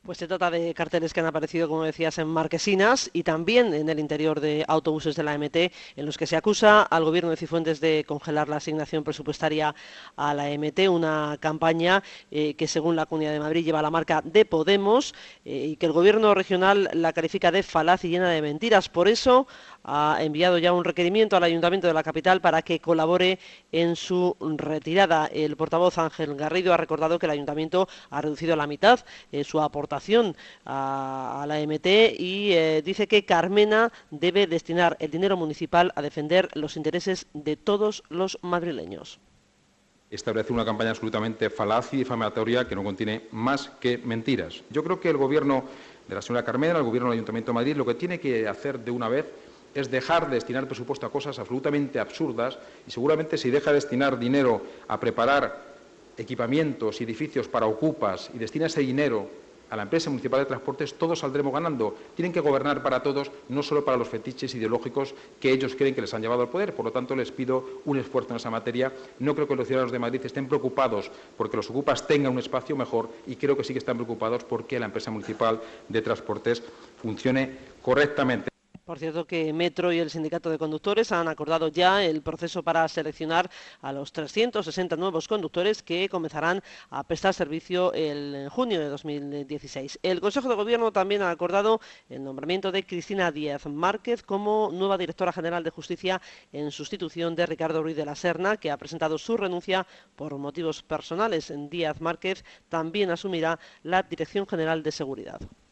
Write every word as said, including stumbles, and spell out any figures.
Pues se trata de carteles que han aparecido, como decías, en marquesinas y también en el interior de autobuses de la E M T, en los que se acusa al gobierno de Cifuentes de congelar la asignación presupuestaria a la E M T, una campaña eh, que según la Comunidad de Madrid lleva la marca de Podemos eh, y que el gobierno regional la califica de falaz y llena de mentiras. Por eso ha enviado ya un requerimiento al Ayuntamiento de la capital para que colabore en su retirada. El portavoz Ángel Garrido ha recordado que el Ayuntamiento ha reducido a la mitad eh, su aportación a, a la E M T y eh, dice que Carmena debe destinar el dinero municipal a defender los intereses de todos los madrileños. Establece una campaña absolutamente falaz y difamatoria que no contiene más que mentiras. Yo creo que el Gobierno de la señora Carmena, el Gobierno del Ayuntamiento de Madrid, lo que tiene que hacer de una vez es dejar de destinar presupuesto a cosas absolutamente absurdas y seguramente si deja de destinar dinero a preparar equipamientos y edificios para ocupas y destina ese dinero a la empresa municipal de transportes, todos saldremos ganando. Tienen que gobernar para todos, no solo para los fetiches ideológicos que ellos creen que les han llevado al poder. Por lo tanto, les pido un esfuerzo en esa materia. No creo que los ciudadanos de Madrid estén preocupados porque los ocupas tengan un espacio mejor y creo que sí que están preocupados porque la empresa municipal de transportes funcione correctamente. Por cierto que Metro y el Sindicato de Conductores han acordado ya el proceso para seleccionar a los trescientos sesenta nuevos conductores que comenzarán a prestar servicio en junio de dos mil dieciséis. El Consejo de Gobierno también ha acordado el nombramiento de Cristina Díaz Márquez como nueva directora general de Justicia en sustitución de Ricardo Ruiz de la Serna, que ha presentado su renuncia por motivos personales. Díaz Márquez también asumirá la Dirección General de Seguridad.